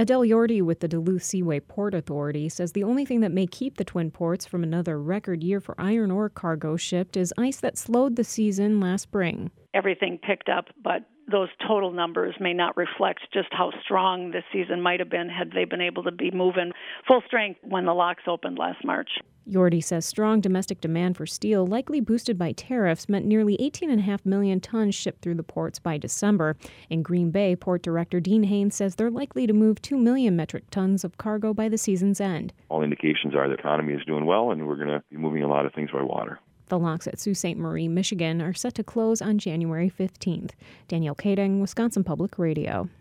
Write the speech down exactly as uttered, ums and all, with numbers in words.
Adele Yordi with the Duluth Seaway Port Authority says the only thing that may keep the Twin Ports from another record year for iron ore cargo shipped is ice that slowed the season last spring. Everything picked up, but those total numbers may not reflect just how strong this season might have been had they been able to be moving full strength when the locks opened last March. Yordi says strong domestic demand for steel, likely boosted by tariffs, meant nearly eighteen point five million tons shipped through the ports by December. In Green Bay, Port Director Dean Haynes says they're likely to move two million metric tons of cargo by the season's end. All indications are the economy is doing well, and we're going to be moving a lot of things by water. The locks at Sault Ste. Marie, Michigan, are set to close on January fifteenth. Danielle Kading, Wisconsin Public Radio.